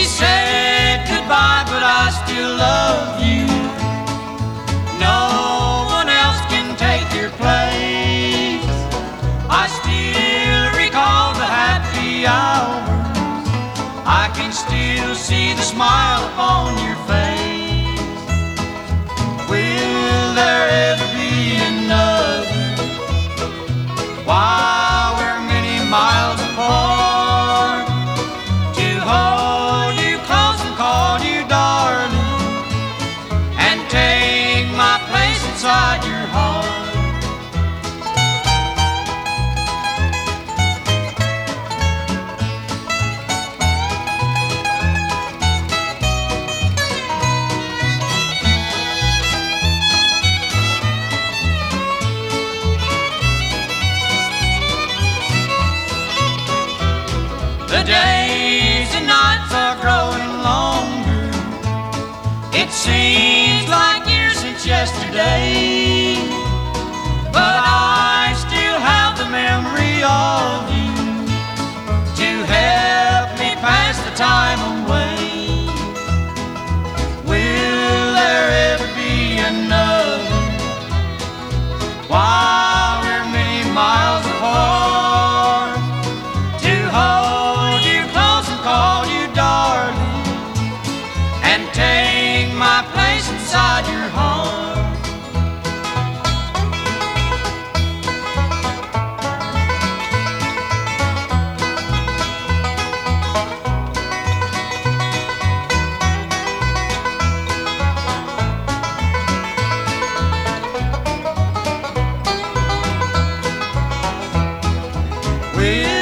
said goodbye, but I still love you. No one else can take your place. I still recall the happy hours. I can still see the smile upon your face. Will there ever be another while we're many miles apart, to hold you close and call you darling, and take my place inside your heart? The days and nights are growing longer. It seems like years since yesterday, but I still have the memory of you to help me pass the time away. Will there ever be another while we're many miles apart, to hold you close and call you darling, and take my place inside your heart? Will